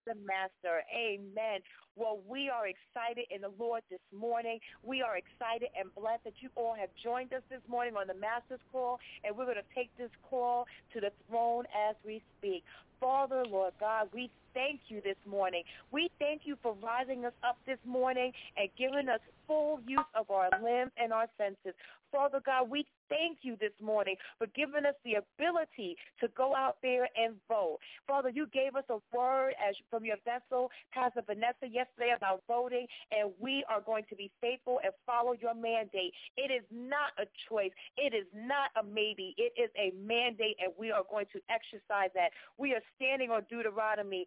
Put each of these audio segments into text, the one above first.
the Master. Amen. Well, we are excited in the Lord this morning. We are excited and blessed that you all have joined us this morning on the Master's Call, and we're going to take this call to the throne as we speak. Father, Lord God, we thank you this morning. We thank you for rising us up this morning and giving us full use of our limbs and our senses. Father God, we thank you this morning for giving us the ability to go out there and vote. Father, you gave us a word from your vessel, Pastor Vanessa, yesterday about voting, and we are going to be faithful and follow your mandate. It is not a choice. It is not a maybe. It is a mandate, and we are going to exercise that. We are standing on Deuteronomy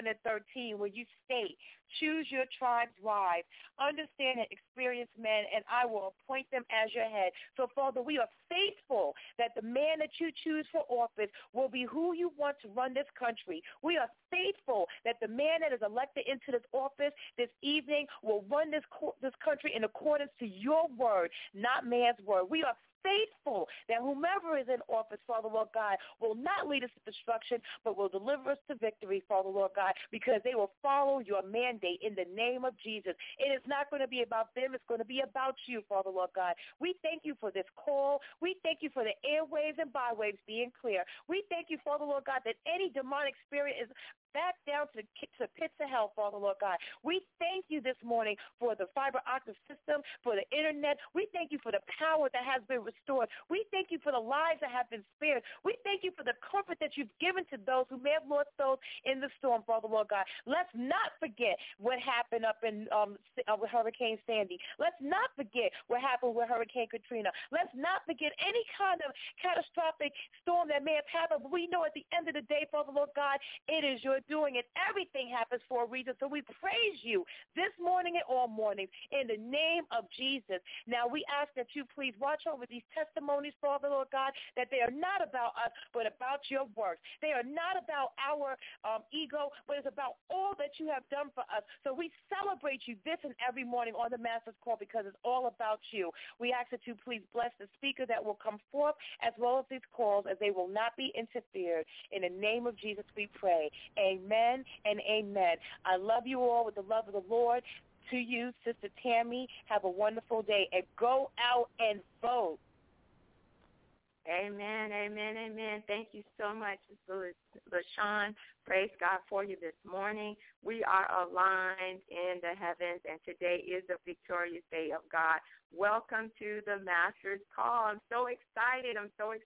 1:13, where you state, choose your tribe's wives, understand and experience men, and I will appoint them as your head. So, Father, we are faithful that the man that you choose for office will be who you want to run this country. We are faithful that the man that is elected into this office this evening will run this country in accordance to your word, not man's word. We are faithful that whomever is in office, Father, Lord God, will not lead us to destruction, but will deliver us to victory, Father, Lord God, because they will follow your mandate in the name of Jesus. It is not going to be about them. It's going to be about you, Father, Lord God. We thank you for this call. We thank you for the airwaves and bywaves being clear. We thank you, Father, Lord God, that any demonic spirit is back down to pits of hell, Father, Lord God. We thank you this morning for the fiber optic system, for the internet. We thank you for the power that has been restored. We thank you for the lives that have been spared. We thank you for the comfort that you've given to those who may have lost those in the storm, Father, Lord God. Let's not forget what happened up in with Hurricane Sandy. Let's not forget what happened with Hurricane Katrina. Let's not forget any kind of catastrophic storm that may have happened. But we know at the end of the day, Father, Lord God, it is your doing it. Everything happens for a reason. So we praise you this morning and all mornings in the name of Jesus. Now we ask that you please watch over these testimonies, Father, Lord God, that they are not about us, but about your works. They are not about our ego, but it's about all that you have done for us. So we celebrate you this and every morning on the Master's Call because it's all about you. We ask that you please bless the speaker that will come forth as well as these calls, as they will not be interfered. In the name of Jesus we pray. Amen and amen. I love you all with the love of the Lord. To you, Sister Tammy, have a wonderful day, and go out and vote. Amen, amen, amen. Thank you so much, LaShawn. Praise God for you this morning. We are aligned in the heavens, and today is the victorious day of God. Welcome to the Master's Call. I'm so excited.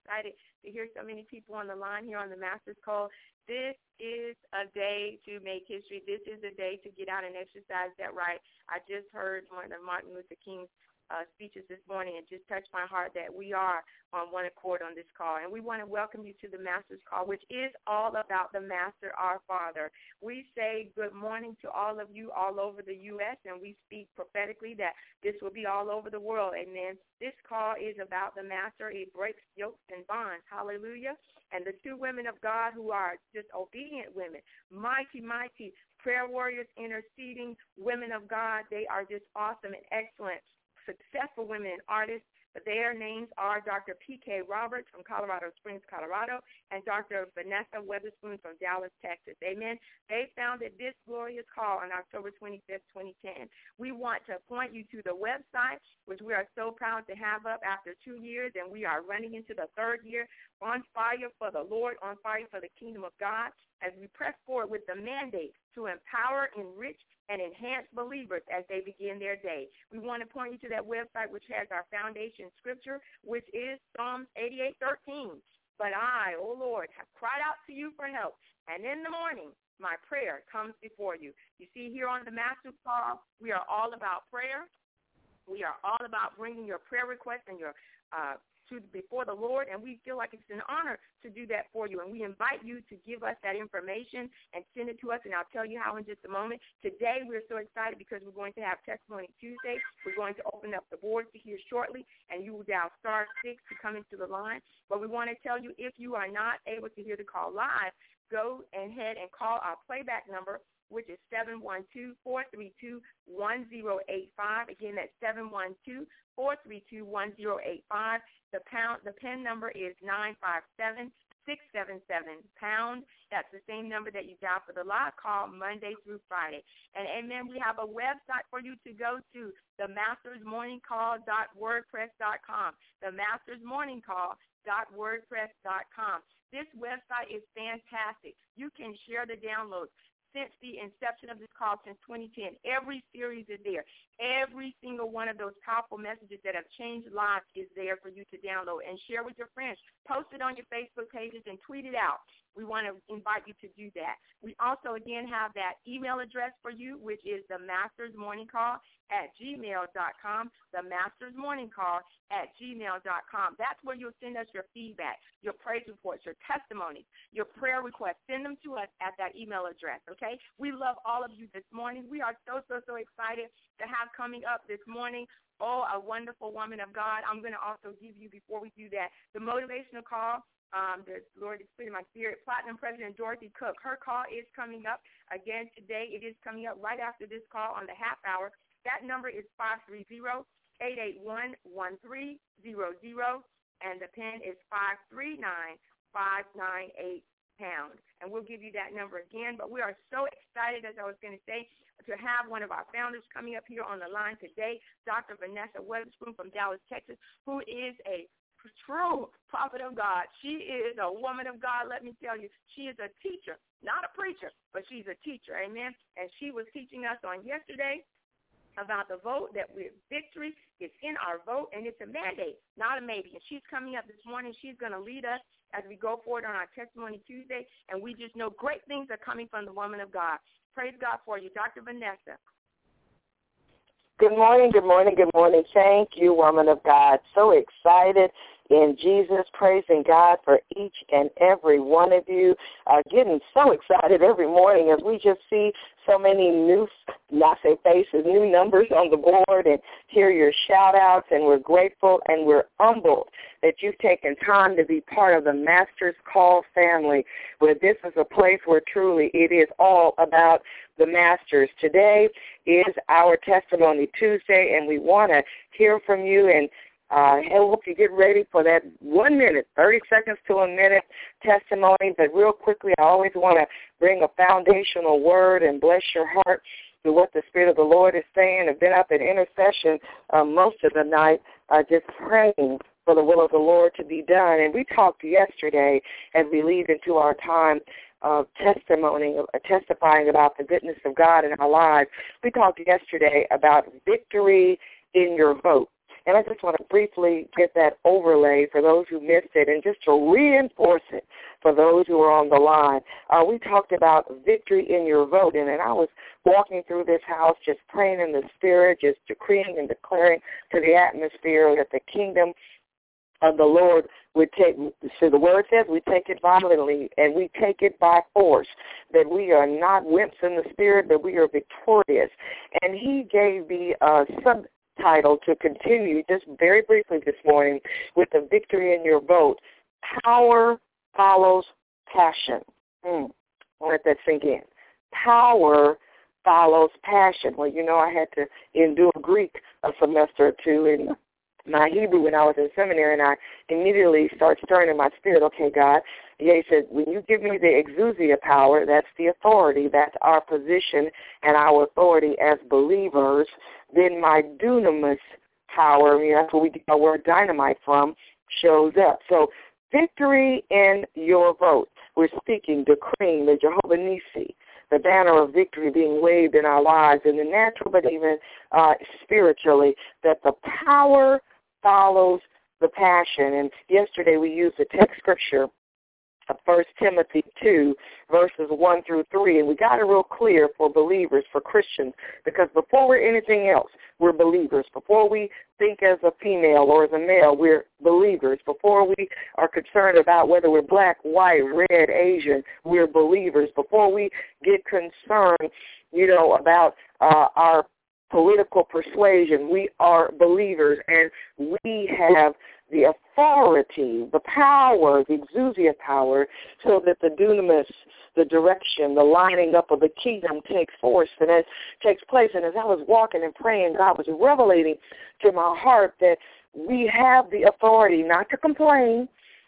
To hear so many people on the line here on the Master's Call. This is a day to make history. This is a day to get out and exercise that right. I just heard one of Martin Luther King's speeches this morning, and just touched my heart that we are on one accord on this call. And we want to welcome you to the Master's Call, which is all about the Master, our Father. We say good morning to all of you all over the U.S., and we speak prophetically that this will be all over the world. Amen. This call is about the Master. It breaks yokes and bonds. Hallelujah. And the two women of God who are just obedient women, mighty, mighty prayer warriors, interceding women of God, they are just awesome and excellent, successful women and artists. But their names are Dr. P.K. Roberts from Colorado Springs, Colorado, and Dr. Vanessa Weatherspoon from Dallas, Texas. Amen. They founded this glorious call on October 25th, 2010. We want to point you to the website, which we are so proud to have up after 2 years, and we are running into the third year, on fire for the Lord, on fire for the kingdom of God, as we press forward with the mandate to empower, enrich, and enhance believers as they begin their day. We want to point you to that website, which has our foundation scripture, which is Psalms 88:13. But I, O Lord, have cried out to you for help, and in the morning my prayer comes before you. You see, here on the Master's Call, we are all about prayer. We are all about bringing your prayer requests and your before the Lord, and we feel like it's an honor to do that for you. And we invite you to give us that information and send it to us, and I'll tell you how in just a moment. Today, we're so excited because we're going to have Testimony Tuesday. We're going to open up the boards to hear shortly, and you will dial *6 to come into the line. But we want to tell you, if you are not able to hear the call live, go ahead and call our playback number, which is 712-432-1085. Again, that's 712-432-1085. The PIN number is 957-6 #677-POUND. That's the same number that you dial for the live call Monday through Friday. And, amen, we have a website for you to go to, themastersmorningcall.wordpress.com, themastersmorningcall.wordpress.com. This website is fantastic. You can share the downloads. Since the inception of this call, since 2010, every series is there. Every single one of those powerful messages that have changed lives is there for you to download and share with your friends. Post it on your Facebook pages and tweet it out. We want to invite you to do that. We also, again, have that email address for you, which is themastersmorningcall@gmail.com, themastersmorningcall@gmail.com. That's where you'll send us your feedback, your praise reports, your testimonies, your prayer requests. Send them to us at that email address, okay? We love all of you this morning. We are so excited to have coming up this morning, a wonderful woman of God. I'm going to also give you, before we do that, the motivational call. The Lord is putting my spirit. Platinum President Dorothy Cook. Her call is coming up again today. It is coming up right after this call on the half hour. That number is 530-881-1300, and the PIN is 539-598-POUND. And we'll give you that number again. But we are so excited, as I was going to say, to have one of our founders coming up here on the line today, Dr. Vanessa Weatherspoon from Dallas, Texas, who is a true prophet of God. She is a woman of God, let me tell you. She is a teacher, not a preacher, but she's a teacher, amen? And she was teaching us on yesterday about the vote, that victory is in our vote, and it's a mandate, not a maybe. And she's coming up this morning. She's going to lead us as we go forward on our Testimony Tuesday, and we just know great things are coming from the woman of God. Praise God for you, Dr. Vanessa. Good morning, good morning, good morning. Thank you, woman of God. So excited in Jesus, praising God for each and every one of you. Getting so excited every morning as we just see so many new, faces, new numbers on the board, and hear your shout-outs, and we're grateful and we're humbled that you've taken time to be part of the Master's Call family, where this is a place where truly it is all about the Masters. Today is our Testimony Tuesday, and we want to hear from you, and I hope you get ready for that 1 minute, 30 seconds to a minute testimony. But real quickly, I always want to bring a foundational word and bless your heart to what the Spirit of the Lord is saying. I've been up in intercession most of the night just praying for the will of the Lord to be done. And we talked yesterday as we lead into our time of testimony, testifying about the goodness of God in our lives. We talked yesterday about victory in your vote. And I just want to briefly get that overlay for those who missed it, and just to reinforce it for those who are on the line. We talked about victory in your vote, and then I was walking through this house just praying in the Spirit, just decreeing and declaring to the atmosphere that the kingdom of the Lord would take, so the word says we take it violently and we take it by force, that we are not wimps in the Spirit, that we are victorious. And he gave me a subtitle to continue just very briefly this morning with the victory in your vote. Power follows passion. I'll let that sink in. Power follows passion. Well, you know, I had to endure Greek a semester or two in my Hebrew when I was in seminary, and I immediately started stirring in my spirit, okay, God. Yeah, he said, when you give me the exousia power, that's the authority, that's our position and our authority as believers, then my dunamis power, that's where we get our word dynamite from, shows up. So victory in your vote. We're speaking, decreeing the Jehovah Nissi, the banner of victory being waved in our lives in the natural, but even spiritually, that the power follows the passion. And yesterday we used the text scripture of 1 Timothy 2, verses 1 through 3, and we got it real clear for believers, for Christians, because before we're anything else, we're believers. Before we think as a female or as a male, we're believers. Before we are concerned about whether we're black, white, red, Asian, we're believers. Before we get concerned, about our political persuasion, we are believers, and we have the authority, the power, the exousia power, so that the dunamis, the direction, the lining up of the kingdom takes force and it takes place. And as I was walking and praying, God was revelating to my heart that we have the authority not to complain,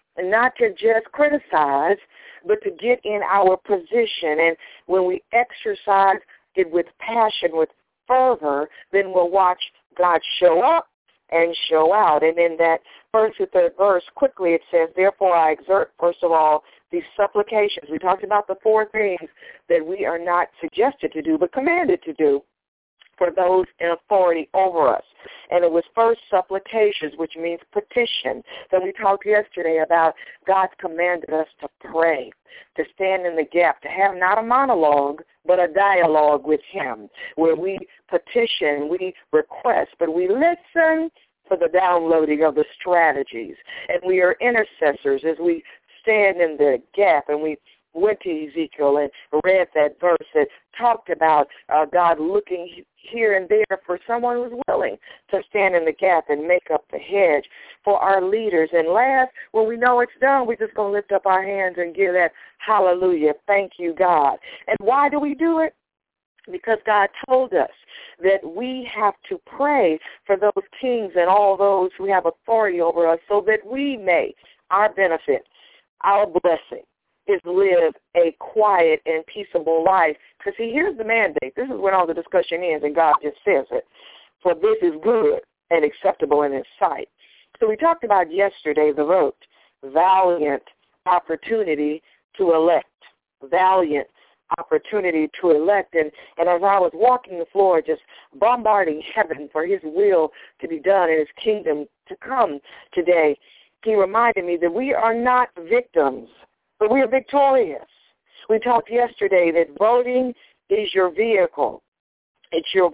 not to just criticize, but to get in our position. And when we exercise it with passion, with fervor, then we'll watch God show up and show out. And in that first to third verse, quickly it says, therefore I exert, first of all, these supplications. We talked about the four things that we are not suggested to do, but commanded to do for those in authority over us. And it was first supplications, which means petition. Then we talked yesterday about God's commanded us to pray, to stand in the gap, to have not a monologue, but a dialogue with him, where we petition, we request, but we listen for the downloading of the strategies. And we are intercessors as we stand in the gap. And we went to Ezekiel and read that verse that talked about God looking here and there for someone who's willing to stand in the gap and make up the hedge for our leaders. And last, when we know it's done, we're just going to lift up our hands and give that hallelujah, thank you, God. And why do we do it? Because God told us that we have to pray for those kings and all those who have authority over us so that we may, our benefit, our blessing, is live a quiet and peaceable life. Because, see, here's the mandate. This is when all the discussion ends, and God just says it. For this is good and acceptable in his sight. So we talked about yesterday the vote, valiant opportunity to elect, valiant opportunity to elect. And as I was walking the floor, just bombarding heaven for his will to be done and his kingdom to come today, he reminded me that we are not victims, but we are victorious. We talked yesterday that voting is your vehicle. It's your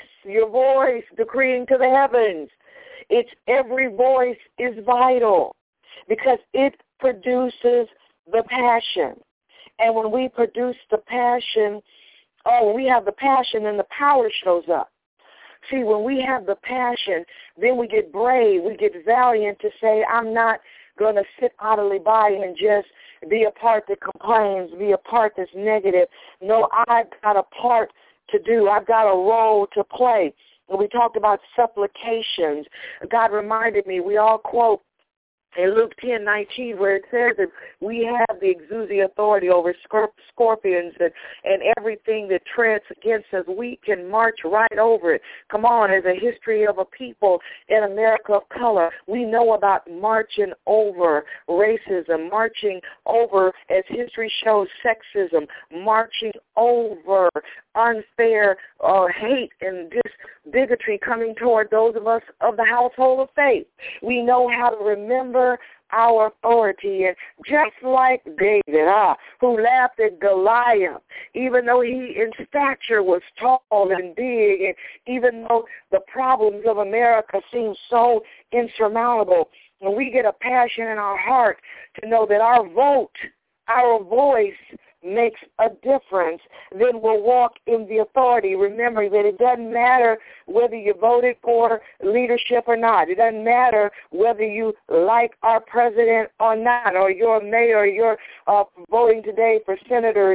voice decreeing to the heavens. It's every voice is vital because it produces the passion. And when we produce the passion, when we have the passion, then the power shows up. See, when we have the passion, then we get brave, we get valiant to say, I'm not going to sit idly by and just be a part that complains, be a part that's negative. No, I've got a part to do. I've got a role to play. When we talked about supplications, God reminded me, we all quote in Luke 10:19, where it says that we have the exousia authority over scorpions and everything that treads against us, we can march right over it. Come on, as a history of a people in America of color, we know about marching over racism, marching over, as history shows, sexism, marching over unfair hate and bigotry coming toward those of us of the household of faith. We know how to remember our authority, and just like David, who laughed at Goliath, even though he in stature was tall and big, and even though the problems of America seem so insurmountable, when we get a passion in our heart to know that our vote, our voice makes a difference, then we'll walk in the authority, remembering that it doesn't matter whether you voted for leadership or not. It doesn't matter whether you like our president or not, or your mayor, or you're voting today for senators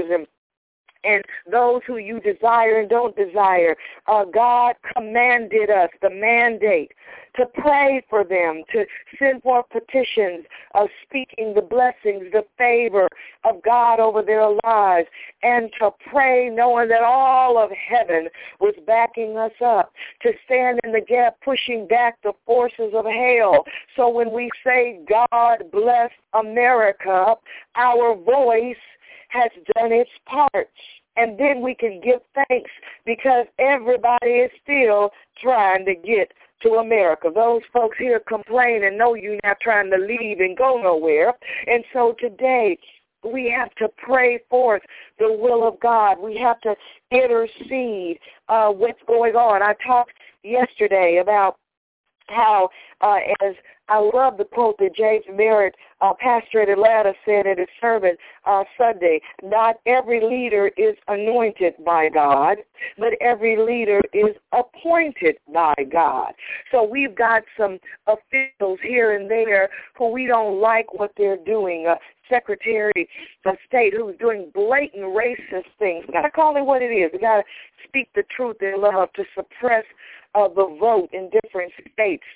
and those who you desire and don't desire. God commanded us, the mandate, to pray for them, to send forth petitions of speaking the blessings, the favor of God over their lives, and to pray knowing that all of heaven was backing us up, to stand in the gap, pushing back the forces of hell. So when we say, God bless America, our voice has done its part. And then we can give thanks because everybody is still trying to get to America. Those folks here complain and know you're not trying to leave and go nowhere. And so today we have to pray forth the will of God. We have to intercede what's going on. I talked yesterday about how, as I love the quote that James Merritt, pastor at Atlanta, said in his sermon Sunday, not every leader is anointed by God, but every leader is appointed by God. So we've got some officials here and there who we don't like what they're doing. Secretary of State who's doing blatant racist things. We've got to call it what it is. We've got to speak the truth in love to suppress the vote in different states, to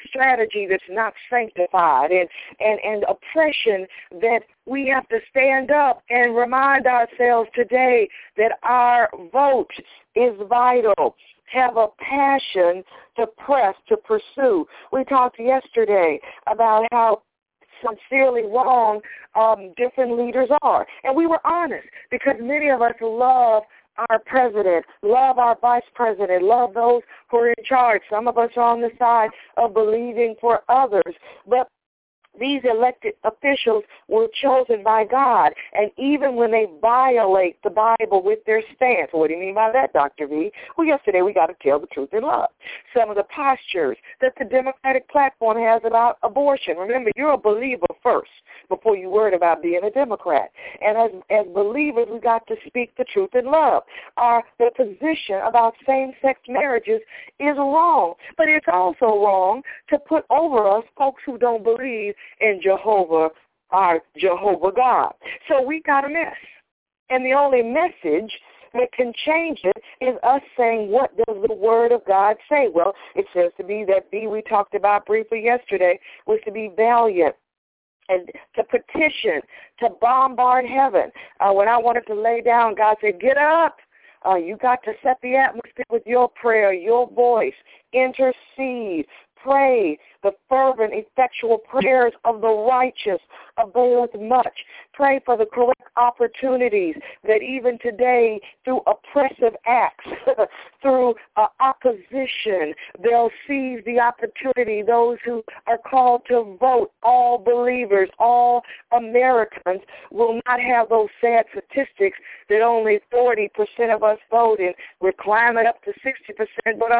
strategy that's not sanctified, and oppression, that we have to stand up and remind ourselves today that our vote is vital. Have a passion to press, to pursue. We talked yesterday about how sincerely wrong different leaders are. And we were honest because many of us love our president, love our vice president, love those who are in charge. Some of us are on the side of believing for others. But these elected officials were chosen by God, and even when they violate the Bible with their stance, what do you mean by that, Dr. V? Well, yesterday we got to tell the truth in love. Some of the postures that the Democratic platform has about abortion. Remember, you're a believer first before you worried about being a Democrat. And as believers, we got to speak the truth in love. The position about same-sex marriages is wrong, but it's also wrong to put over us folks who don't believe in Jehovah, our Jehovah God. So we got a mess. And the only message that can change it is us saying, what does the Word of God say? Well, it says to be that we talked about briefly yesterday, was to be valiant and to petition, to bombard heaven. When I wanted to lay down, God said, get up. You got to set the atmosphere with your prayer, your voice, intercede, pray. The fervent, effectual prayers of the righteous availeth much. Pray for the correct opportunities that even today, through oppressive acts, through opposition, they'll seize the opportunity. Those who are called to vote, all believers, all Americans, will not have those sad statistics that only 40% of us vote, and we're climbing up to 60%, but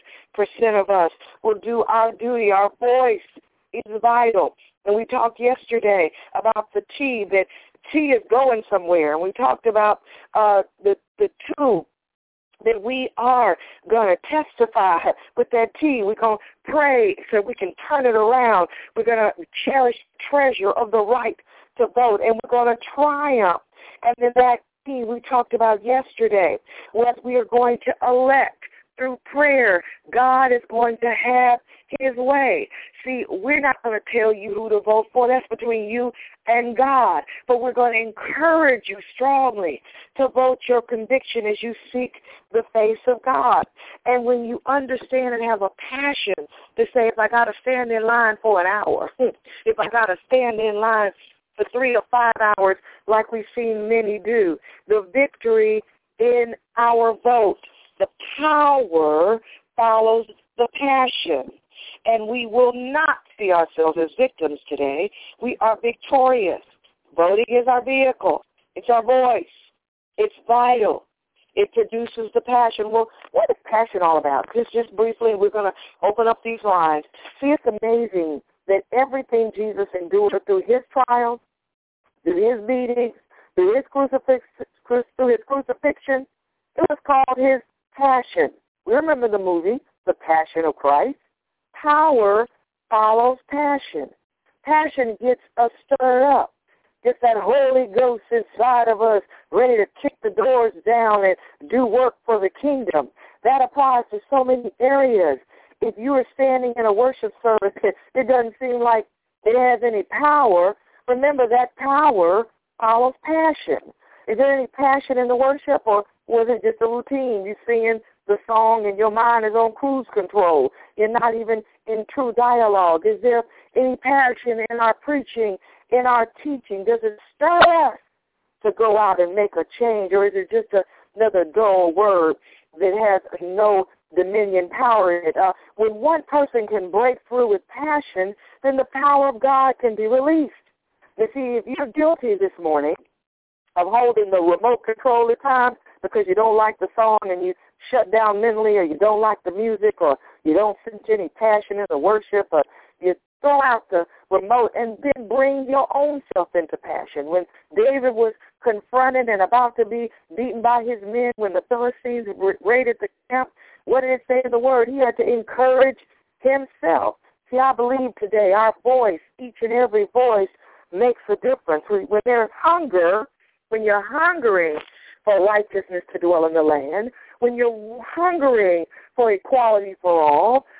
100% of us will do our duty. Our voice is vital. And we talked yesterday about the T, that T is going somewhere. And we talked about the two, that we are going to testify with that T. We're going to pray so we can turn it around. We're going to cherish the treasure of the right to vote, and we're going to triumph. And then that T we talked about yesterday, what we are going to elect through prayer. God is going to have his way. See, we're not going to tell you who to vote for. That's between you and God. But we're going to encourage you strongly to vote your conviction as you seek the face of God. And when you understand and have a passion to say, if I got to stand in line for an hour, if I got to stand in line for 3 or 5 hours like we've seen many do, the victory in our vote, the power follows the passion. And we will not see ourselves as victims today. We are victorious. Voting is our vehicle. It's our voice. It's vital. It produces the passion. Well, what is passion all about? Just briefly, we're going to open up these lines. See, it's amazing that everything Jesus endured through his trials, through his beatings, through his crucifixion, it was called his passion. We remember the movie, The Passion of Christ. Power follows passion. Passion gets us stirred up. Gets that Holy Ghost inside of us ready to kick the doors down and do work for the kingdom. That applies to so many areas. If you are standing in a worship service, it doesn't seem like it has any power. Remember, that power follows passion. Is there any passion in the worship, or was it just a routine? You're singing the song and your mind is on cruise control. You're not even in true dialogue. Is there any passion in our preaching, in our teaching? Does it stir us to go out and make a change, or is it just another dull word that has no dominion power in it? When one person can break through with passion, then the power of God can be released. You see, if you're guilty this morning of holding the remote control at times because you don't like the song and you shut down mentally, or you don't like the music, or you don't sense any passion in the worship, or you throw out the remote and then bring your own self into passion. When David was confronted and about to be beaten by his men, when the Philistines raided the camp, what did it say in the Word? He had to encourage himself. See, I believe today our voice, each and every voice, makes a difference. When there's hunger, when you're hungering for righteousness to dwell in the land, when you're hungering for equality for all,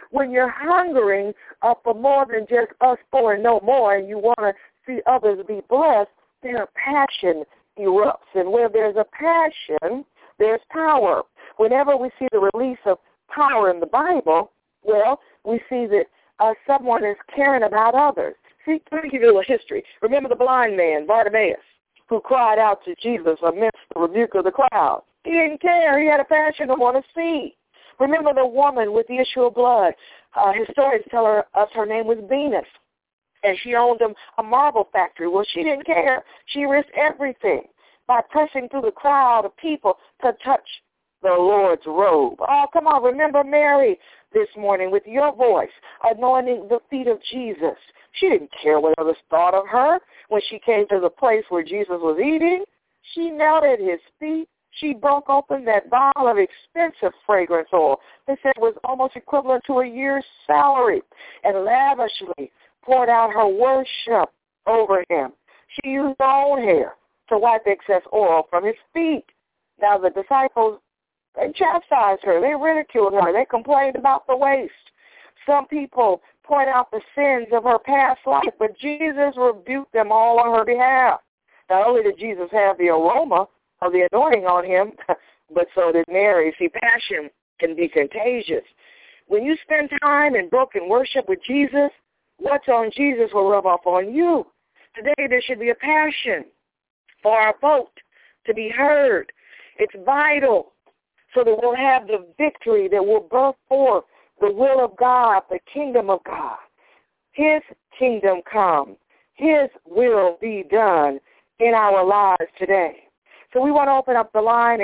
when you're hungering for more than just us four and no more, and you want to see others be blessed, their passion erupts. And where there's a passion, there's power. Whenever we see the release of power in the Bible, well, we see that someone is caring about others. See, let me give you a little history. Remember the blind man, Bartimaeus, who cried out to Jesus amidst the rebuke of the crowd. He didn't care. He had a passion to want to see. Remember the woman with the issue of blood. Historians tell us her name was Venus, and she owned a marble factory. Well, she didn't care. She risked everything by pressing through the crowd of people to touch the Lord's robe. Oh, come on, remember Mary this morning with your voice, anointing the feet of Jesus. She didn't care what others thought of her when she came to the place where Jesus was eating. She knelt at his feet. She broke open that vial of expensive fragrance oil. They said it was almost equivalent to a year's salary, and lavishly poured out her worship over him. She used her own hair to wipe excess oil from his feet. Now the disciples, they chastised her. They ridiculed her. They complained about the waste. Some people point out the sins of her past life, but Jesus rebuked them all on her behalf. Not only did Jesus have the aroma of the anointing on him, but so did Mary. See, passion can be contagious. When you spend time in broken worship with Jesus, what's on Jesus will rub off on you. Today there should be a passion for our vote to be heard. It's vital so that we'll have the victory that will birth forth the will of God, the kingdom of God. His kingdom come. His will be done in our lives today. So we want to open up the line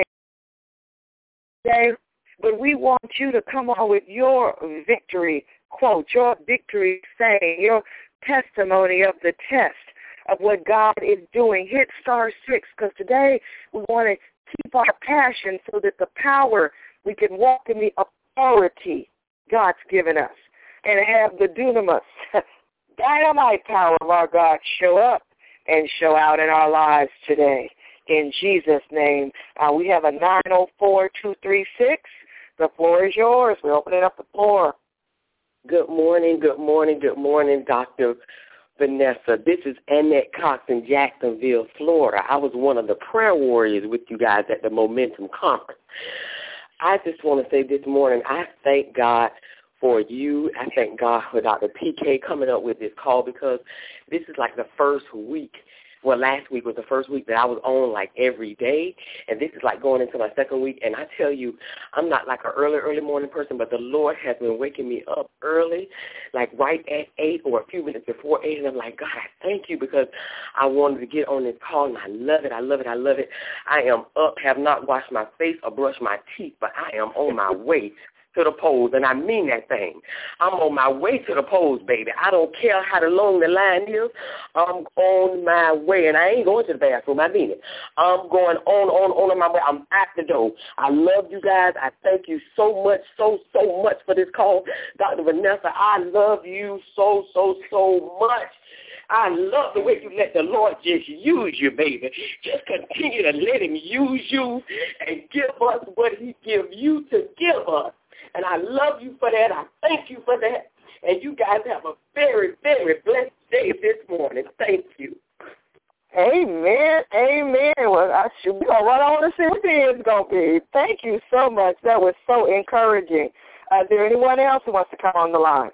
today, but we want you to come on with your victory quote, your victory saying, your testimony of the test of what God is doing. Hit *6, because today we want to keep our passion so that the power, we can walk in the authority God's given us and have the dunamis, dynamite power of our God show up and show out in our lives today. In Jesus' name, we have a 904-236. The floor is yours. We're opening up the floor. Good morning, Dr. Vanessa. This is Annette Cox in Jacksonville, Florida. I was one of the prayer warriors with you guys at the Momentum Conference. I just want to say this morning, I thank God for you. I thank God for Dr. PK coming up with this call, because this is like the first week. Well, last week was the first week that I was on like every day, and this is like going into my second week. And I tell you, I'm not like an early morning person, but the Lord has been waking me up early, like right at 8 or a few minutes before 8, and I'm like, God, I thank you, because I wanted to get on this call, and I love it. I am up, have not washed my face or brushed my teeth, but I am on my way to the polls, and I mean that thing. I'm on my way to the polls, baby. I don't care how long the line is. I'm on my way, and I ain't going to the bathroom. I mean it. I'm going on my way. I'm at the door. I love you guys. I thank you so much for this call. Dr. Vanessa, I love you so much. I love the way you let the Lord just use you, baby. Just continue to let him use you and give us what he gives you to give us. And I love you for that. I thank you for that. And you guys have a very, very blessed day this morning. Thank you. Amen. Well, I should be right on to see what the end's going to be. Thank you so much. That was so encouraging. Is there anyone else who wants to come on the line?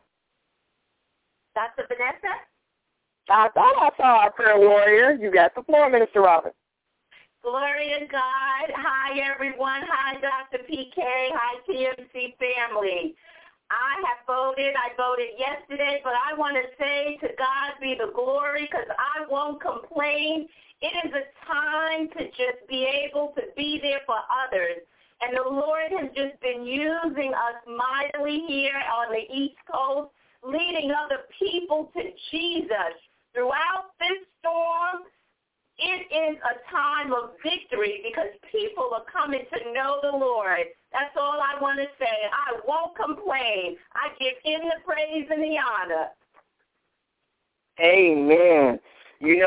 Dr. Vanessa? I thought I saw our prayer warrior. You got the floor, Minister Robin. Glory to God. Hi, everyone. Hi, Dr. PK. Hi, TMC family. I have voted. I voted yesterday, but I want to say to God be the glory, because I won't complain. It is a time to just be able to be there for others. And the Lord has just been using us mightily here on the East Coast, leading other people to Jesus. Throughout this storm, it is a time of victory, because people are coming to know the Lord. That's all I want to say. I won't complain. I give him the praise and the honor. Amen. You know,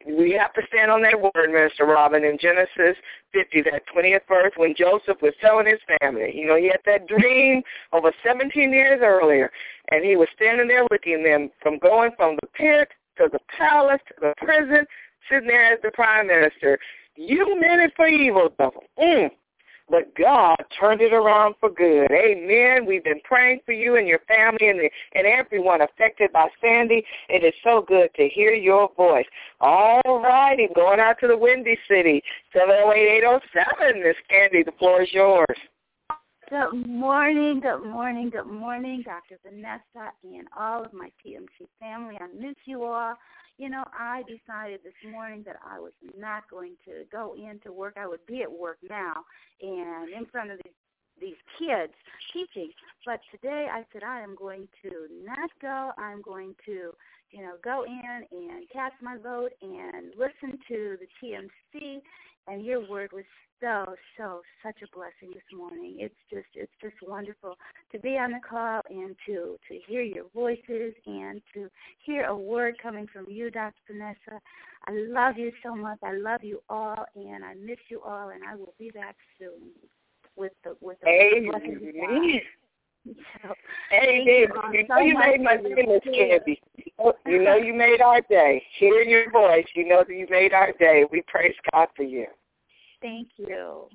we have to stand on that word, Minister Robin, in Genesis 50, that 20th verse, when Joseph was telling his family. You know, he had that dream over 17 years earlier, and he was standing there looking them from going from the pit to the palace to the prison, sitting there as the prime minister. You meant it for evil, though. But God turned it around for good. Amen. We've been praying for you and your family and everyone affected by Sandy. It is so good to hear your voice. All righty, going out to the Windy City, 708-807. Miss Candy, the floor is yours. Good morning, Dr. Vanessa and all of my TMC family. I miss you all. You know, I decided this morning that I was not going to go into work. I would be at work now and in front of these kids teaching. But today I said I am going to not go. I'm going to, go in and cast my vote and listen to the TMC. And your word was such a blessing this morning. It's just wonderful to be on the call and to hear your voices and to hear a word coming from you, Dr. Vanessa. I love you so much. I love you all, and I miss you all, and I will be back soon with the Amen. Amen. You know you made my day, Miss Candy. You know you made our day. Hear your voice. You know that you made our day. We praise God for you. Thank you.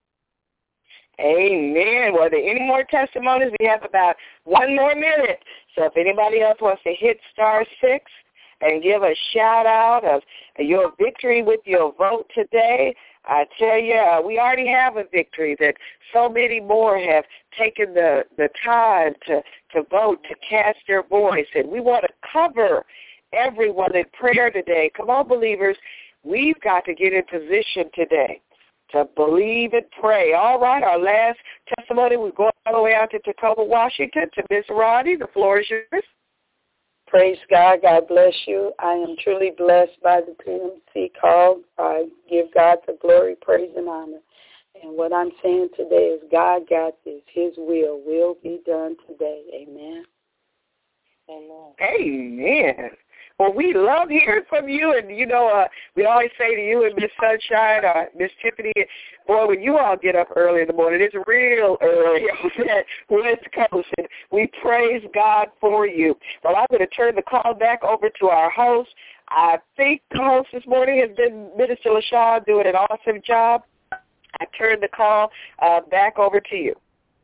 Amen. Well, are there any more testimonies? We have about 1 more minute. So if anybody else wants to hit *6 and give a shout-out of your victory with your vote today, I tell you, we already have a victory that so many more have taken the time to vote, to cast their voice. And we want to cover everyone in prayer today. Come on, believers. We've got to get in position today to believe and pray. All right, our last testimony, we're going all the way out to Tacoma, Washington, to Miss Roddy. The floor is yours. Praise God. God bless you. I am truly blessed by the PMC call. I give God the glory, praise, and honor. And what I'm saying today is God got this. His will be done today. Amen. Amen. Amen. Well, we love hearing from you, and, we always say to you and Miss Sunshine or Miss Tiffany, boy, when you all get up early in the morning, it's real early on that West Coast, and we praise God for you. Well, I'm going to turn the call back over to our host. I think the host this morning has been Minister LaShawn, doing an awesome job. I turn the call back over to you.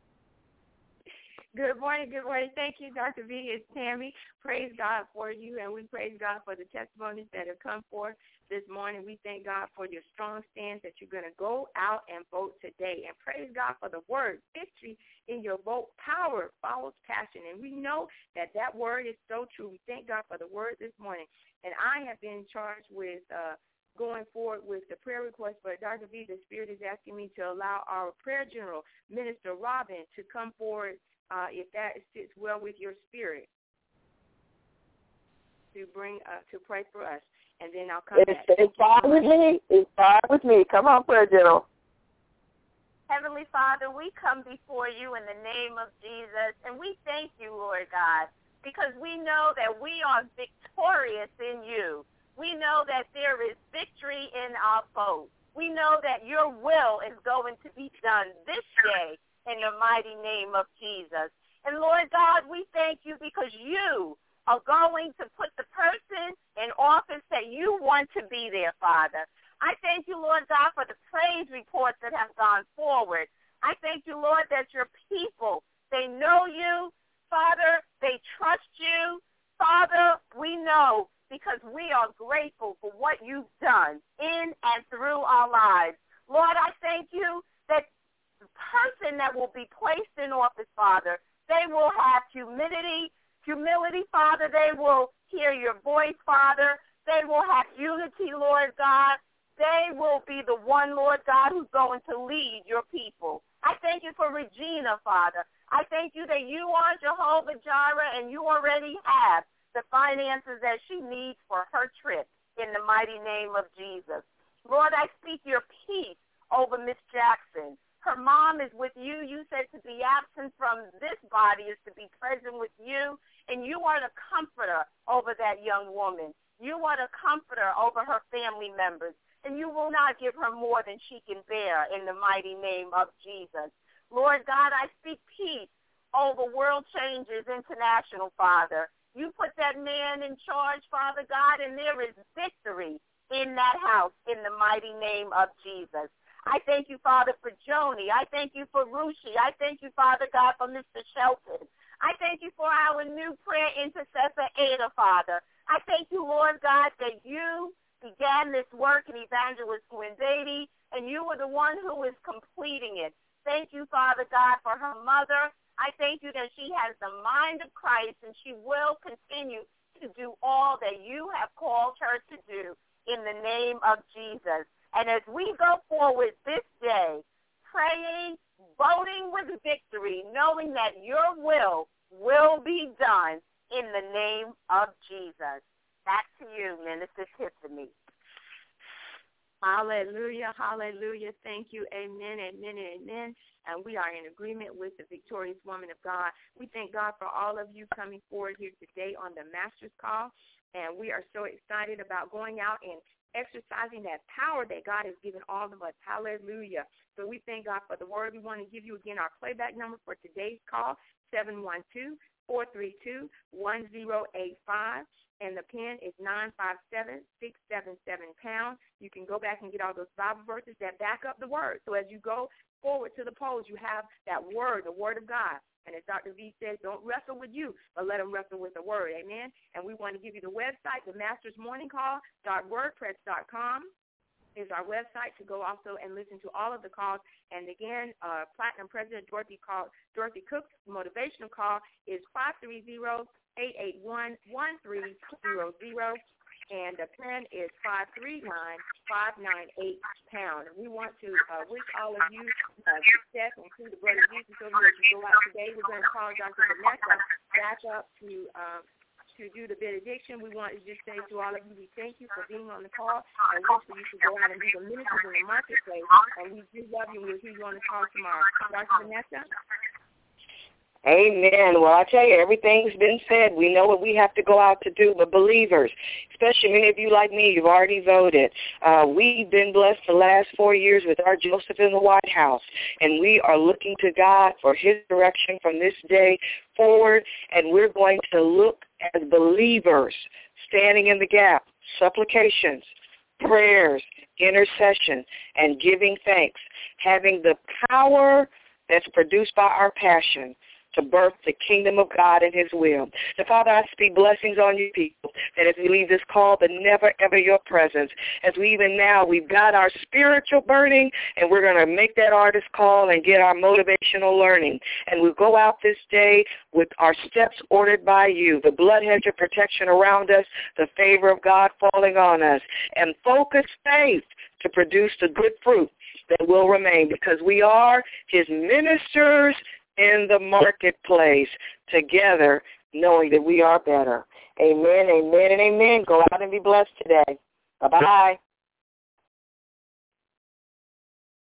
Good morning. Thank you, Dr. V. It's Tammy. Praise God for you, and we praise God for the testimonies that have come forth this morning. We thank God for your strong stance that you're going to go out and vote today, and praise God for the word. Victory in your vote. Power follows passion, and we know that word is so true. We thank God for the word this morning, and I have been charged with going forward with the prayer request. But Dr. V, the Spirit is asking me to allow our prayer general, Minister Robin, to come forward if that sits well with your spirit, to pray for us, and then I'll come back. It's fine with me. It's fine with me. Come on, prayer general. Heavenly Father, we come before you in the name of Jesus, and we thank you, Lord God, because we know that we are victorious in you. We know that there is victory in our vote. We know that your will is going to be done this day in the mighty name of Jesus. And Lord God, we thank you because you are going to put the person in office that you want to be there, Father. I thank you, Lord God, for the praise reports that have gone forward. I thank you, Lord, that your people, they know you, Father, they trust you. Father, we know because we are grateful for what you've done in and through our lives. Lord, I thank you that the person that will be placed in office, Father, they will have humility, Father. They will hear your voice, Father. They will have unity, Lord God. They will be the one, Lord God, who's going to lead your people. I thank you for Regina, Father. I thank you that you are Jehovah Jireh and you already have the finances that she needs for her trip in the mighty name of Jesus. Lord, I speak your peace over Miss Jackson. Her mom is with you. You said to be absent from this body is to be present with you, and you are the comforter over that young woman. You are the comforter over her family members, and you will not give her more than she can bear in the mighty name of Jesus. Lord God, I speak peace over World Changers International, Father. You put that man in charge, Father God, and there is victory in that house in the mighty name of Jesus. I thank you, Father, for Joni. I thank you for Rushi. I thank you, Father God, for Mr. Shelton. I thank you for our new prayer intercessor, Ada, Father. I thank you, Lord God, that you began this work in Evangelist Gwen Beatty, and you were the one who is completing it. Thank you, Father God, for her mother. I thank you that she has the mind of Christ, and she will continue to do all that you have called her to do in the name of Jesus. And as we go forward this day, praying, voting with victory, knowing that your will be done in the name of Jesus. Back to you, Minister Tiffany. Hallelujah, hallelujah. Thank you. Amen, amen, amen. And we are in agreement with the victorious woman of God. We thank God for all of you coming forward here today on the Master's Call. And we are so excited about going out and exercising that power that God has given all of us. Hallelujah. So we thank God for the word. We want to give you again our playback number for today's call, 712-432-1085. And the pen is 957-677#. You can go back and get all those Bible verses that back up the word. So as you go forward to the polls, you have that word, the word of God. And as Dr. V says, don't wrestle with you, but let them wrestle with the word. Amen. And we want to give you the website, the mastersmorningcall.wordpress.com is our website to go also and listen to all of the calls. And again, Platinum President Dorothy Cook's motivational call is 530-881-1300. And the pen is 539-598#. And we want to wish all of you success, include the brother Jesus over here as you go out today. We're going to call Dr. Vanessa back up to do the benediction. We want to just say to all of you, we thank you for being on the call, and wish for you to go out and be the ministers in the marketplace. And we do love you, and we'll hear you on the call tomorrow. Dr. Vanessa? Amen. Well, I tell you, everything's been said. We know what we have to go out to do, but believers, especially many of you like me, you've already voted. We've been blessed the last 4 years with our Joseph in the White House, and we are looking to God for his direction from this day forward, and we're going to look as believers, standing in the gap, supplications, prayers, intercession, and giving thanks, having the power that's produced by our passion to birth the kingdom of God and his will. So, Father, I speak blessings on you people, that as we leave this call, but never, ever your presence. As we even now, we've got our spiritual burning, and we're going to make that artist call and get our motivational learning. And we'll go out this day with our steps ordered by you, the blood hedge of protection around us, the favor of God falling on us, and focused faith to produce the good fruit that will remain, because we are his ministers in the marketplace together, knowing that we are better. Amen, amen, and amen. Go out and be blessed today. Bye-bye.